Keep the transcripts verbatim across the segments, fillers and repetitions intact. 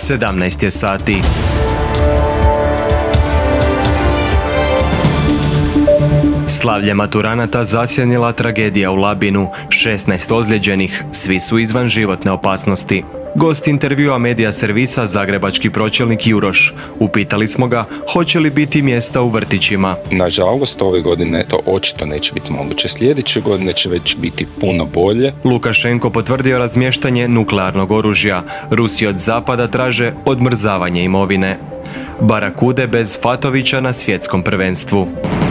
sedamnaest je sati. Slavlje maturanata zasjenila tragedija u Labinu, šesnaest ozlijeđenih, svi su izvan životne opasnosti. Gost intervjua Medija servisa zagrebački pročelnik Juroš. Upitali smo ga hoće li biti mjesta u vrtićima. Nažalost, ove godine to očito neće biti moguće. Sljedeće godine će već biti puno bolje. Lukašenko potvrdio razmještanje nuklearnog oružja. Rusi od zapada traže odmrzavanje imovine. Barakude bez Fatovića na svjetskom prvenstvu.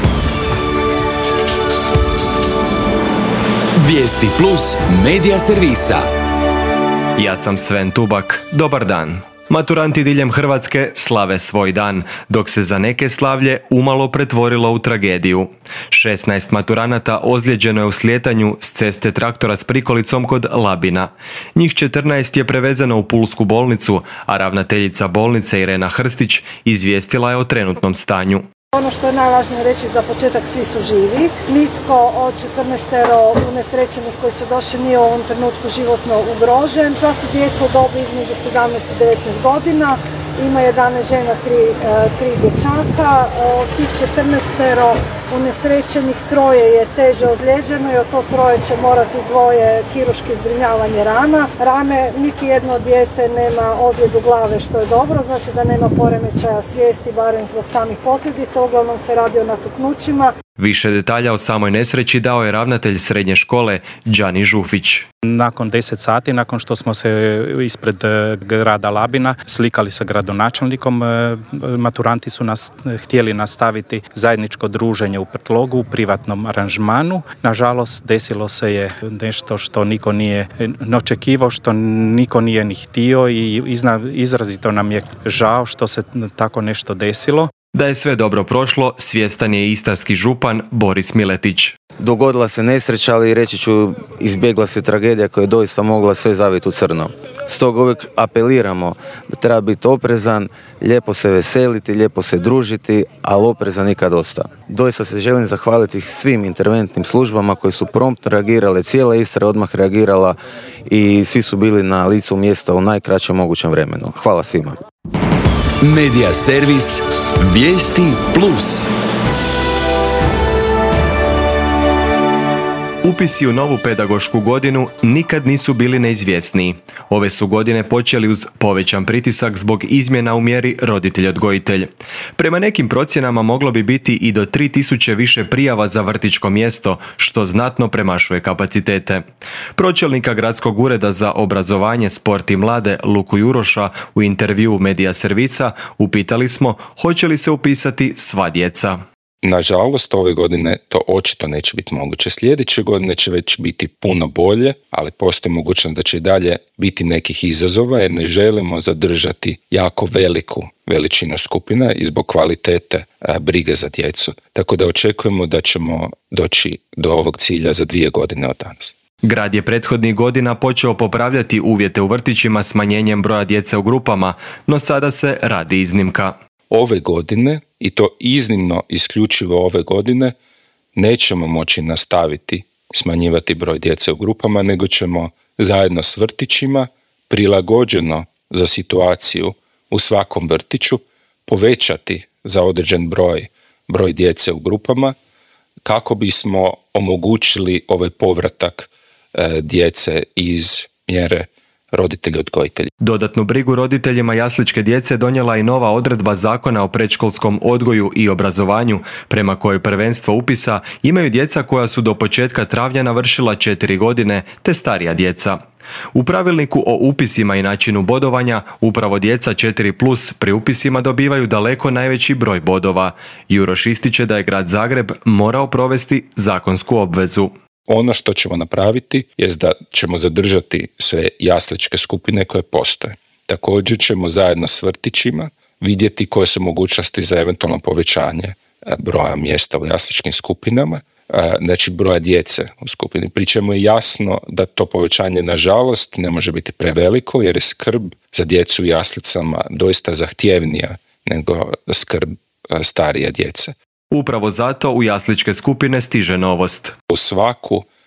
Vijesti plus Medija servisa. Ja sam Sven Tubak. Dobar dan. Maturanti diljem Hrvatske slave svoj dan, dok se za neke slavlje umalo pretvorilo u tragediju. šesnaest maturanata ozlijeđeno je u slijetanju s ceste traktora s prikolicom kod Labina. Njih četrnaest je prevezeno u pulsku bolnicu, a ravnateljica bolnice Irena Hrstić izvijestila je o trenutnom stanju. Ono što je najvažnije reći, za početak svi su živi. Nitko od četrnaestero unesrećenih koji su došli nije u ovom trenutku životno ugrožen. Sva su djeca u dobi između sedamnaest i devetnaest godina. Ima jedanaest žena, tri dječaka. Od tih četrnaestero unesrećenih troje je teže ozlijeđeno i od to troje će morati dvoje kirurški zbrinjavanje rana. Rane, niti jedno dijete nema ozljedu glave, što je dobro, znači da nema poremećaja svijesti, barem zbog samih posljedica. Uglavnom se radi o natuknućima. Više detalja o samoj nesreći dao je ravnatelj srednje škole Đani Žufić. Nakon deset sati, nakon što smo se ispred grada Labina slikali sa gradonačelnikom, maturanti su nas htjeli nastaviti zajedničko druženje u Prtlogu u privatnom aranžmanu. Nažalost, desilo se je nešto što niko nije očekivao, što niko nije ni htio i izrazito nam je žao što se tako nešto desilo. Da je sve dobro prošlo, svjestan je istarski župan Boris Miletić. Dogodila se nesreća, ali reći ću, izbjegla se tragedija koja je doista mogla sve zaviti u crno. Stoga uvijek apeliramo da treba biti oprezan, lijepo se veseliti, lijepo se družiti, ali oprezan nikad dosta. Doista se želim zahvaliti svim interventnim službama koji su promptno reagirale, cijela Istra odmah reagirala i svi su bili na licu mjesta u najkraćem mogućem vremenu. Hvala svima. Medija servis Vijesti plus. Upisi u novu pedagošku godinu nikad nisu bili neizvjesniji. Ove su godine počeli uz povećan pritisak zbog izmjena u mjeri roditelj-odgojitelj. Prema nekim procjenama moglo bi biti i do tri tisuće više prijava za vrtićko mjesto, što znatno premašuje kapacitete. Pročelnika Gradskog ureda za obrazovanje, sport i mlade Luku Juroša u intervjuu Medija servisa upitali smo hoće li se upisati sva djeca. Nažalost, ove godine to očito neće biti moguće. Sljedeće godine će već biti puno bolje, ali postoji mogućnost da će i dalje biti nekih izazova jer ne želimo zadržati jako veliku veličinu skupina i zbog kvalitete a, brige za djecu. Tako da očekujemo da ćemo doći do ovog cilja za dvije godine od danas. Grad je prethodnih godina počeo popravljati uvjete u vrtićima smanjenjem broja djece u grupama, no sada se radi iznimka. Ove godine, i to iznimno isključivo ove godine, nećemo moći nastaviti smanjivati broj djece u grupama, nego ćemo zajedno s vrtićima, prilagođeno za situaciju u svakom vrtiću, povećati za određen broj, broj djece u grupama, kako bismo omogućili ovaj povratak e, djece iz mjere roditelji odgojitelji. Dodatnu brigu roditeljima jasličke djece donijela i nova odredba Zakona o predškolskom odgoju i obrazovanju, prema kojoj prvenstvo upisa imaju djeca koja su do početka travnja navršila četiri godine, te starija djeca. U pravilniku o upisima i načinu bodovanja upravo djeca četiri plus pri upisima dobivaju daleko najveći broj bodova. Juroš ističe da je grad Zagreb morao provesti zakonsku obvezu. Ono što ćemo napraviti je da ćemo zadržati sve jasličke skupine koje postoje. Također ćemo zajedno s vrtićima vidjeti koje su mogućnosti za eventualno povećanje broja mjesta u jasličkim skupinama, znači broja djece u skupini. Pri čemu je jasno da to povećanje nažalost ne može biti preveliko jer je skrb za djecu u jaslicama doista zahtjevnija nego skrb starije djece. Upravo zato u jasličke skupine stiže novost. U svaku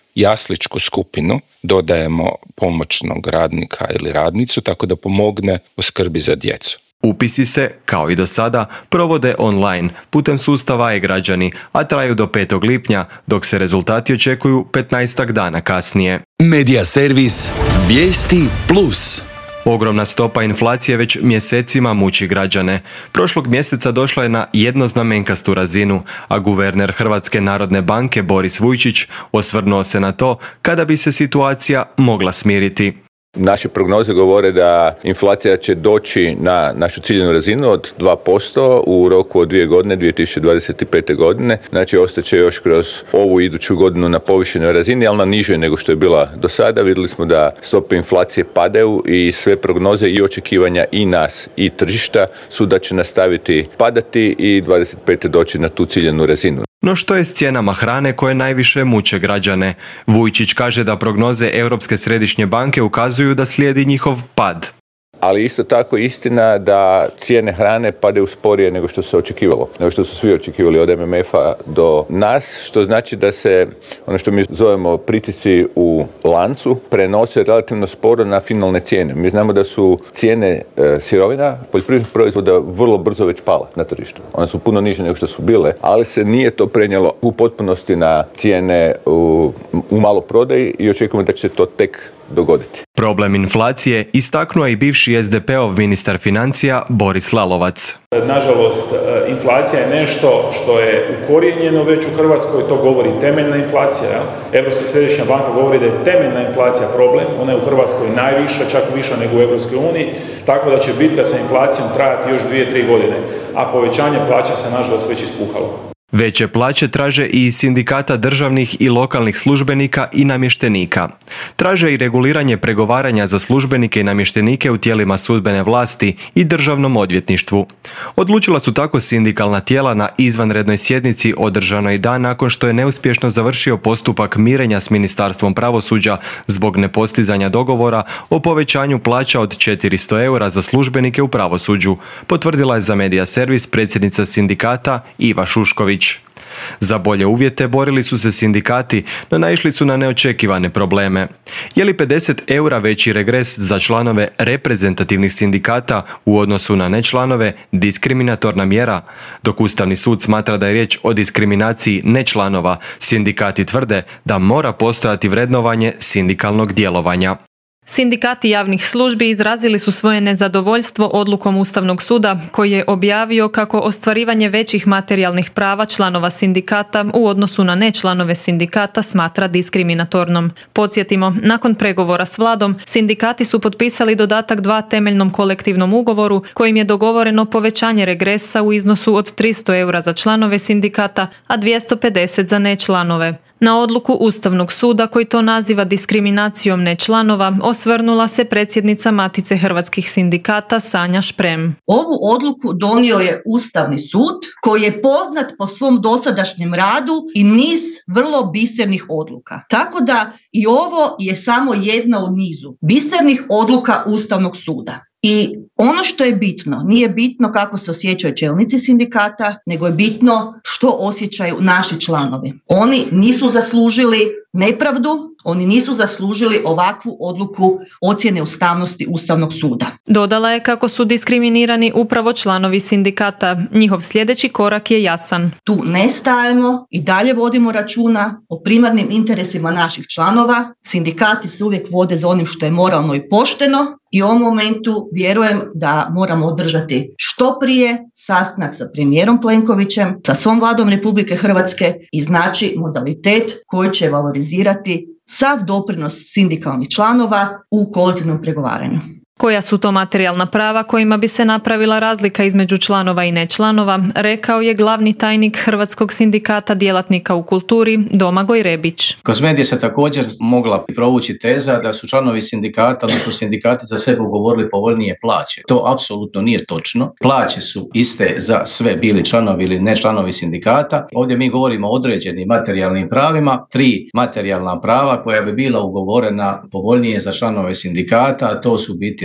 jasličku skupinu dodajemo pomoćnog radnika ili radnicu tako da pomogne u skrbi za djecu. Upisi se, kao i do sada, provode online putem sustava e-građani, a traju do petog lipnja, dok se rezultati očekuju petnaestak dana kasnije. Medija servis Vijesti plus. Ogromna stopa inflacije već mjesecima muči građane. Prošlog mjeseca došla je na jednoznamenkastu razinu, a guverner Hrvatske narodne banke Boris Vujčić osvrnuo se na to kada bi se situacija mogla smiriti. Naše prognoze govore da inflacija će doći na našu ciljenu razinu od dva posto u roku od dvije godine, dvije tisuće dvadeset pete. godine. Znači, ostaće još kroz ovu iduću godinu na povišenoj razini, ali na nižoj nego što je bila do sada. Vidjeli smo da stope inflacije padaju i sve prognoze i očekivanja i nas i tržišta su da će nastaviti padati i dvadeset pete doći na tu ciljenu razinu. No što je s cijenama hrane koje najviše muče građane? Vujčić kaže da prognoze Europske središnje banke ukazuju da slijedi njihov pad. Ali isto tako istina da cijene hrane padaju sporije nego što se očekivalo, nego što su svi očekivali od em em efa do nas, što znači da se ono što mi zovemo pritisci u lancu prenose relativno sporo na finalne cijene. Mi znamo da su cijene e, sirovina, poljoprivrednih proizvoda vrlo brzo već pale na tržištu. One su puno niže nego što su bile, ali se nije to prenijelo u potpunosti na cijene u, u maloprodaji i očekujemo da će se to tek dogoditi. Problem inflacije istaknuo je i bivši es de peov ministar financija Boris Lalovac. Nažalost, inflacija je nešto što je ukorijenjeno već u Hrvatskoj, to govori temeljna inflacija. Europska središnja banka govori da je temeljna inflacija problem, ona je u Hrvatskoj najviša, čak viša nego u Europskoj uniji, tako da će bitka sa inflacijom trajati još dvije, tri godine, a povećanje plaća se nažalost već ispuhalo. Veće plaće traže i iz sindikata državnih i lokalnih službenika i namještenika. Traže i reguliranje pregovaranja za službenike i namještenike u tijelima sudbene vlasti i državnom odvjetništvu. Odlučila su tako sindikalna tijela na izvanrednoj sjednici održanoj dan nakon što je neuspješno završio postupak mirenja s Ministarstvom pravosuđa zbog nepostizanja dogovora o povećanju plaća od četiristo eura za službenike u pravosuđu, potvrdila je za Medija servis predsjednica sindikata Iva Šušković. Za bolje uvjete borili su se sindikati, no naišli su na neočekivane probleme. Je li pedeset eura veći regres za članove reprezentativnih sindikata u odnosu na nečlanove diskriminatorna mjera? Dok Ustavni sud smatra da je riječ o diskriminaciji nečlanova, sindikati tvrde da mora postojati vrednovanje sindikalnog djelovanja. Sindikati javnih službi izrazili su svoje nezadovoljstvo odlukom Ustavnog suda koji je objavio kako ostvarivanje većih materijalnih prava članova sindikata u odnosu na nečlanove sindikata smatra diskriminatornom. Podsjetimo, nakon pregovora s vladom, sindikati su potpisali dodatak dva temeljnom kolektivnom ugovoru kojim je dogovoreno povećanje regresa u iznosu od tristo eura za članove sindikata, a dvjesto pedeset za nečlanove. Na odluku Ustavnog suda koji to naziva diskriminacijom nečlanova osvrnula se predsjednica Matice hrvatskih sindikata Sanja Šprem. Ovu odluku donio je Ustavni sud koji je poznat po svom dosadašnjem radu i niz vrlo bisernih odluka. Tako da i ovo je samo jedna u nizu bisernih odluka Ustavnog suda. I ono što je bitno, nije bitno kako se osjećaju čelnici sindikata, nego je bitno što osjećaju naši članovi. Oni nisu zaslužili nepravdu, oni nisu zaslužili ovakvu odluku ocjene ustavnosti Ustavnog suda. Dodala je kako su diskriminirani upravo članovi sindikata. Njihov sljedeći korak je jasan. Tu ne stajemo i dalje vodimo računa o primarnim interesima naših članova. Sindikati se uvijek vode za onim što je moralno i pošteno i u ovom momentu vjerujem da moramo održati što prije sastanak sa premijerom Plenkovićem, sa svom vladom Republike Hrvatske i znači modalitet koji će valorizirati sav doprinos sindikalnih članova u kolektivnom pregovaranju. Koja su to materijalna prava kojima bi se napravila razlika između članova i nečlanova, rekao je glavni tajnik Hrvatskog sindikata djelatnika u kulturi Domagoj Rebić. Kroz medije se također mogla provući teza da su članovi sindikata, odnosno sindikati za sebe ugovorili povoljnije plaće. To apsolutno nije točno. Plaće su iste za sve, bili članovi ili ne članovi sindikata. Ovdje mi govorimo o određenim materijalnim pravima, tri materijalna prava koja bi bila ugovorena povoljnije za članove sindikata, a to su biti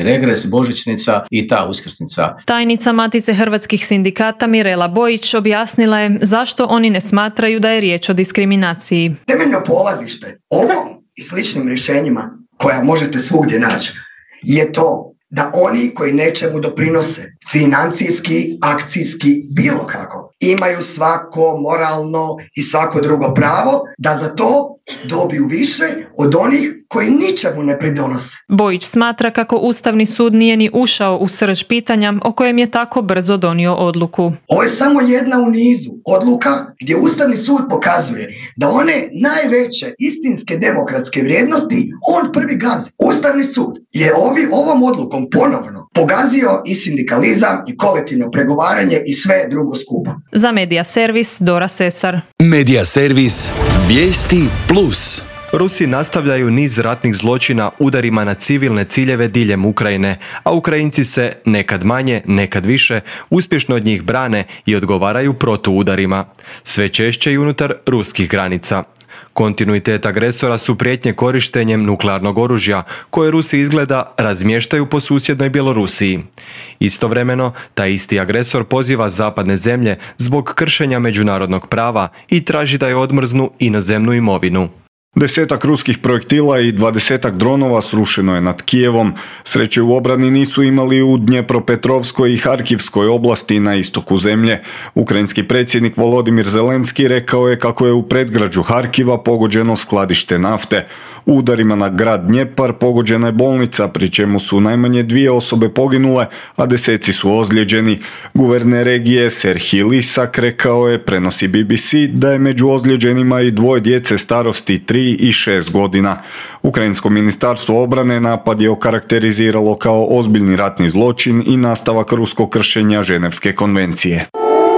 regres, božićnica i ta uskrsnica. Tajnica Matice hrvatskih sindikata Mirela Bojić objasnila je zašto oni ne smatraju da je riječ o diskriminaciji. Temeljno polazište ovom i sličnim rješenjima koja možete svugdje naći je to da oni koji nečemu doprinose financijski, akcijski, bilo kako, imaju svako moralno i svako drugo pravo da za to dobiju više od onih koji ničemu ne pridonose. Bojić smatra kako Ustavni sud nije ni ušao u srž pitanja o kojem je tako brzo donio odluku. Ovo je samo jedna u nizu odluka gdje Ustavni sud pokazuje da one najveće istinske demokratske vrijednosti on prvi gazi. Ustavni sud je ovi, ovom odlukom ponovno pogazio i sindikalizam i kolektivno pregovaranje i sve drugo skupa. Za Medija servis Dora Sesar. Medija servis Vijesti plus. Rusi nastavljaju niz ratnih zločina udarima na civilne ciljeve diljem Ukrajine, a Ukrajinci se, nekad manje, nekad više, uspješno od njih brane i odgovaraju protuudarima. Sve češće i unutar ruskih granica. Kontinuitet agresora su prijetnje korištenjem nuklearnog oružja, koje Rusi izgleda razmještaju po susjednoj Bjelorusiji. Istovremeno, taj isti agresor poziva zapadne zemlje zbog kršenja međunarodnog prava i traži da je odmrznu inozemnu imovinu. Desetak ruskih projektila i dvadesetak dronova srušeno je nad Kijevom. Sreće u obrani nisu imali u Dnjepropetrovskoj i Harkivskoj oblasti na istoku zemlje. Ukrajinski predsjednik Volodimir Zelenski rekao je kako je u predgrađu Harkiva pogođeno skladište nafte. U udarima na grad Dnjepar pogođena je bolnica, pri čemu su najmanje dvije osobe poginule, a deseci su ozlijeđeni. Guverner regije Serhij Lisak rekao je, prenosi B B C, da je među ozlijeđenima i dvoje djece starosti tri i šest godina. Ukrajinsko ministarstvo obrane napad je okarakteriziralo kao ozbiljni ratni zločin i nastavak ruskog kršenja Ženevske konvencije.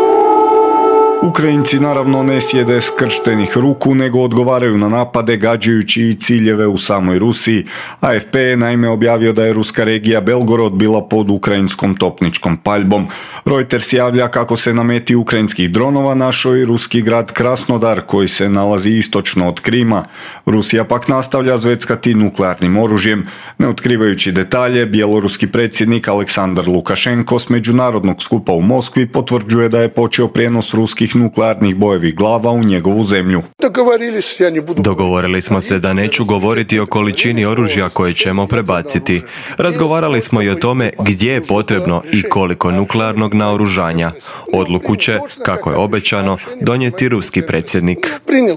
Ukrajinci naravno ne sjede skrštenih ruku, nego odgovaraju na napade gađajući i ciljeve u samoj Rusiji. A F P je naime objavio da je ruska regija Belgorod bila pod ukrajinskom topničkom paljbom. Reuters javlja kako se na meti ukrajinskih dronova našao i ruski grad Krasnodar, koji se nalazi istočno od Krima. Rusija pak nastavlja zveckati nuklearnim oružjem. Ne otkrivajući detalje, bjeloruski predsjednik Aleksandar Lukašenko s međunarodnog skupa u Moskvi potvrđuje da je počeo prijenos ruskih nuklearnih bojevih glava u njegovu zemlju. Dogovorili smo se da neću govoriti o količini oružja koje ćemo prebaciti. Razgovarali smo i o tome gdje je potrebno i koliko nuklearnog naoružanja. Odluku će, kako je obećano, donijeti ruski predsjednik.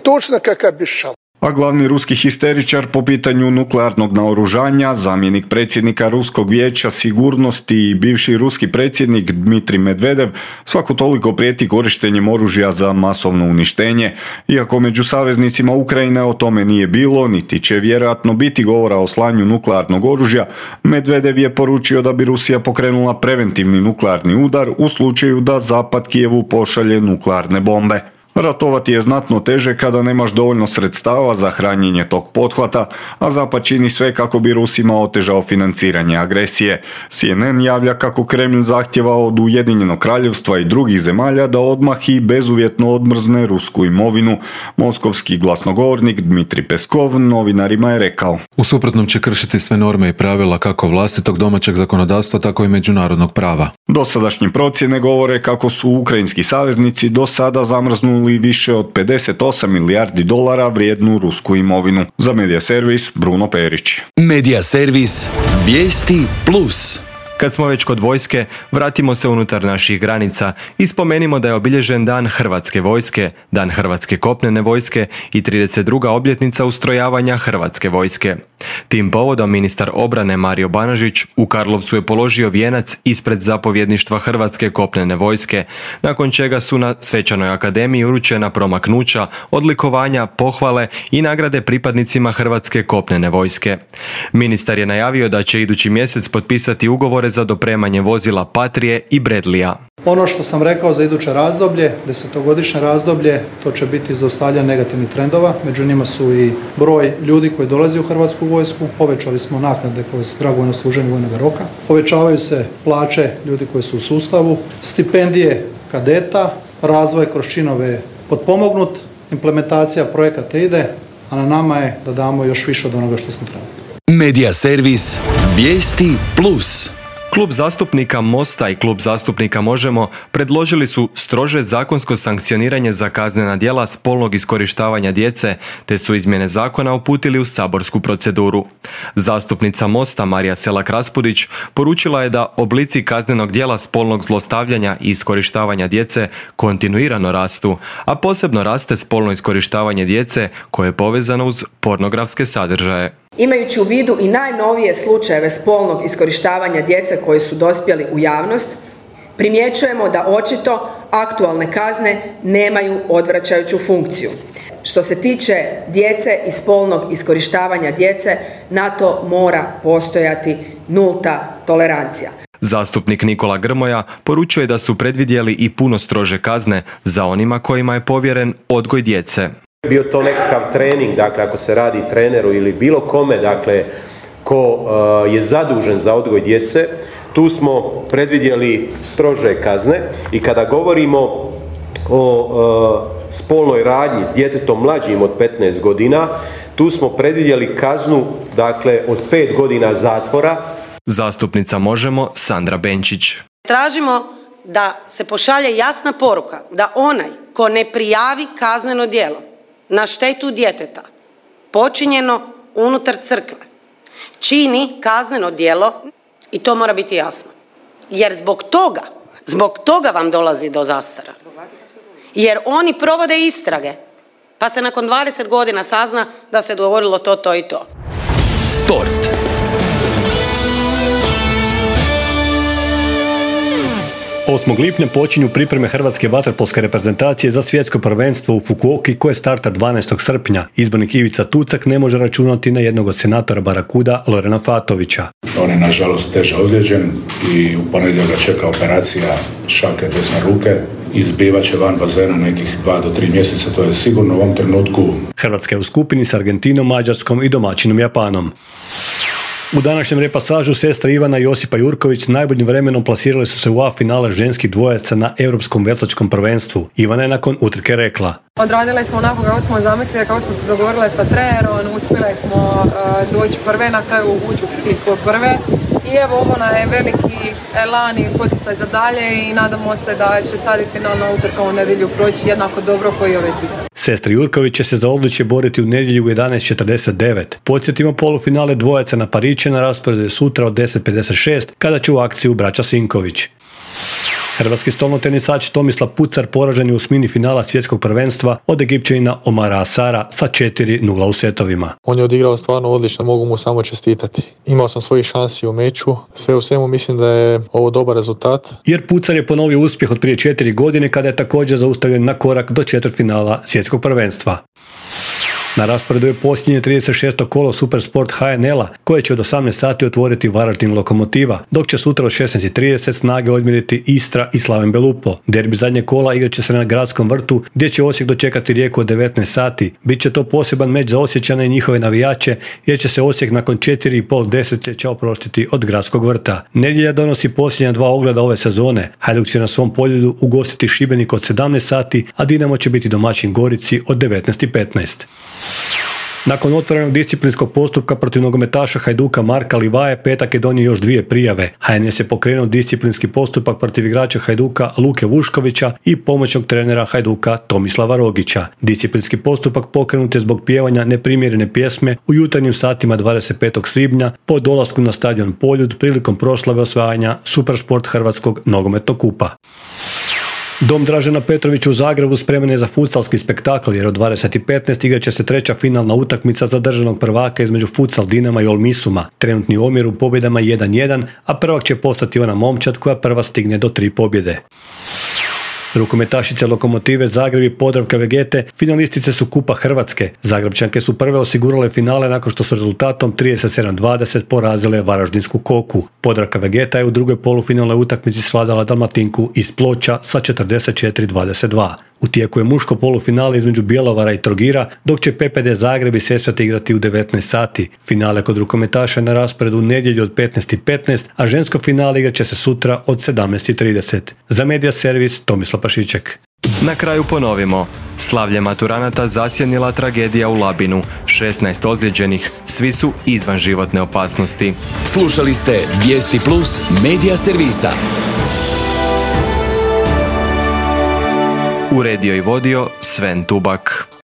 A glavni ruski histeričar po pitanju nuklearnog naoružanja, zamjenik predsjednika Ruskog vijeća sigurnosti i bivši ruski predsjednik Dmitrij Medvedev, svako toliko prijeti korištenjem oružja za masovno uništenje. Iako među saveznicima Ukrajine o tome nije bilo, niti će vjerojatno biti govora o slanju nuklearnog oružja, Medvedev je poručio da bi Rusija pokrenula preventivni nuklearni udar u slučaju da Zapad Kijevu pošalje nuklearne bombe. Ratovati je znatno teže kada nemaš dovoljno sredstava za hranjenje tog pothvata, a Zapad čini sve kako bi Rusima otežao financiranje agresije. C N N javlja kako Kremlj zahtjeva od Ujedinjenog kraljevstva i drugih zemalja da odmah i bezuvjetno odmrzne rusku imovinu. Moskovski glasnogovornik Dmitrij Peskov novinarima je rekao: U suprotnom će kršiti sve norme i pravila kako vlastitog domaćeg zakonodavstva, tako i međunarodnog prava. Dosadašnje procjene govore kako su ukrajinski saveznici do sada zamrznuli više od pedeset osam milijardi dolara vrijednu rusku imovinu. Za Medija servis Bruno Perić. Medija servis Vijesti plus. Kad smo već kod vojske, vratimo se unutar naših granica i spomenimo da je obilježen Dan Hrvatske vojske, Dan Hrvatske kopnene vojske i trideset druga obljetnica ustrojavanja Hrvatske vojske. Tim povodom ministar obrane Mario Banožić u Karlovcu je položio vijenac ispred zapovjedništva Hrvatske kopnene vojske, nakon čega su na Svečanoj akademiji uručena promaknuća, odlikovanja, pohvale i nagrade pripadnicima Hrvatske kopnene vojske. Ministar je najavio da će idući mjesec potpisati ugovore za dopremanje vozila Patrije i Bradleya. Ono što sam rekao za iduće razdoblje, desetogodišnje razdoblje, to će biti zaustavljanje negativnih trendova. Među njima su i broj ljudi koji dolazi u Hrvatsku vojsku. Povećali smo naknade koje su dragovoljno služenje vojnog roka. Povećavaju se plaće ljudi koji su u sustavu, stipendije kadeta, razvoj kroz činove potpomognut, implementacija projekata ide, a na nama je da damo još više od onoga što smo trebali. Medija servis Vijesti Plus. Klub zastupnika Mosta i Klub zastupnika Možemo predložili su strože zakonsko sankcioniranje za kaznena djela spolnog iskorištavanja djece, te su izmjene zakona uputili u saborsku proceduru. Zastupnica Mosta Marija Selak-Raspudić poručila je da oblici kaznenog djela spolnog zlostavljanja i iskorištavanja djece kontinuirano rastu, a posebno raste spolno iskorištavanje djece koje je povezano uz pornografske sadržaje. Imajući u vidu i najnovije slučajeve spolnog iskorištavanja djece koji su dospjeli u javnost, primjećujemo da očito aktualne kazne nemaju odvraćajuću funkciju. Što se tiče djece i spolnog iskorištavanja djece, na to mora postojati nulta tolerancija. Zastupnik Nikola Grmoja poručuje da su predvidjeli i puno strože kazne za onima kojima je povjeren odgoj djece. Bio to nekakav trening, dakle ako se radi treneru ili bilo kome, dakle ko uh, je zadužen za odgoj djece, tu smo predvidjeli strože kazne i kada govorimo o uh, spolnoj radnji s djetetom mlađim od petnaest godina, tu smo predvidjeli kaznu, dakle od pet godina zatvora. Zastupnica Možemo Sandra Benčić. Tražimo da se pošalje jasna poruka da onaj ko ne prijavi kazneno djelo na štetu djeteta počinjeno unutar crkve čini kazneno djelo i to mora biti jasno. Jer zbog toga, zbog toga vam dolazi do zastara. Jer oni provode istrage pa se nakon dvadeset godina sazna da se dogodilo to, to i to. Sport. osmog lipnja počinju pripreme hrvatske vaterpolske reprezentacije za svjetsko prvenstvo u Fukuoki koje starta dvanaestog srpnja. Izbornik Ivica Tucak ne može računati na jednog od senatora Barakuda, Lorena Fatovića. On je nažalost teže ozlijeđen i u ponedjeljak ga čeka operacija šake desne ruke. Izbivat će van bazena nekih dva do tri mjeseca, to je sigurno u ovom trenutku. Hrvatska je u skupini s Argentinom, Mađarskom i domaćinom Japanom. U današnjem repasažu sestra Ivana i Josipa Jurković s najboljim vremenom plasirali su se u A finale ženskih dvojaca na Europskom veslačkom prvenstvu. Ivana je nakon utrke rekla: Odradili smo onako kako smo zamislili, kako smo se dogovorili sa trenerom, uspjeli smo uh, doći prve, na kraju ući u cilj prve. I evo ovo nam je veliki elan i poticaj za dalje i nadamo se da će sad i finalna utrka u nedjelju proći jednako dobro koji je ove dvije. Sestra Jurković će se za odličje boriti u nedjelju u jedanaest četrdeset devet. Podsjetimo, polufinale dvojaca na Pariće na rasporedu je sutra od deset pedeset šest kada će u akciju braća Sinković. Hrvatski stolnotenisač Tomislav Pucar poražen je u osmini finala svjetskog prvenstva od Egipćanina Omara Asara sa četiri nula u setovima. On je odigrao stvarno odlično, mogu mu samo čestitati. Imao sam svojih šansi u meču, sve u svemu mislim da je ovo dobar rezultat. Jer Pucar je ponovio uspjeh od prije četiri godine kada je također zaustavljen na korak do četvrtfinala svjetskog prvenstva. Na rasporedu je posljednje trideset šesto kolo Supersport H N L-a koje će od osamnaest sati otvoriti Varaždin Lokomotiva, dok će sutra od šesnaest i trideset snage odmjeriti Istra i Slaven Belupo. Derbi zadnje kola igrat će se na Gradskom vrtu gdje će Osijek dočekati Rijeku od devetnaest sati. Biće to poseban meč za Osječane i njihove navijače jer će se Osijek nakon četiri i pol desetljeća oprostiti od Gradskog vrta. Nedjelja donosi posljednja dva ogleda ove sezone. Hajduk će na svom poljudu ugostiti Šibenik od sedamnaest sati, a Dinamo će biti domaćin Gorici od devetnaest i petnaest. Nakon otvorenog disciplinskog postupka protiv nogometaša Hajduka Marka Livaje, petak je donio još dvije prijave. H N S je pokrenuo disciplinski postupak protiv igrača Hajduka Luke Vuškovića i pomoćnog trenera Hajduka Tomislava Rogića. Disciplinski postupak pokrenut je zbog pjevanja neprimjerene pjesme u jutarnjim satima dvadeset petog svibnja po dolasku na stadion Poljud prilikom proslave osvajanja Supersport Hrvatskog nogometnog kupa. Dom Dražena Petrovića u Zagrebu spreman je za futsalski spektakl jer od dvadeset i petnaest igrat će se treća finalna utakmica za državnog prvaka između Futsal Dinama i Olmisuma. Trenutni omjer u pobjedama jedan jedan, a prvak će postati ona momčad koja prva stigne do tri pobjede. Rukometašice Lokomotive Zagreb i Podravka Vegete finalistice su Kupa Hrvatske. Zagrebčanke su prve osigurale finale nakon što su rezultatom trideset sedam dvadeset porazile Varaždinsku Koku. Podravka Vegeta je u drugoj polufinalnoj utakmici svladala Dalmatinku iz Ploča sa četrdeset četiri dvadeset dva. U tijeku je muško polufinale između Bjelovara i Trogira, dok će P P D Zagreb i Sesvete igrati u devetnaest sati. Finale kod rukometaša je na rasporedu u nedjelju od petnaest i petnaest, a žensko finale igrat će se sutra od sedamnaest i trideset. Za Medija servis Tomislav Pašiček. Na kraju ponovimo. Slavlje maturanata zasjenila tragedija u Labinu. šesnaest ozlijeđenih, svi su izvan životne opasnosti. Slušali ste Vijesti Plus medija servisa. Uredio i vodio Sven Tubak.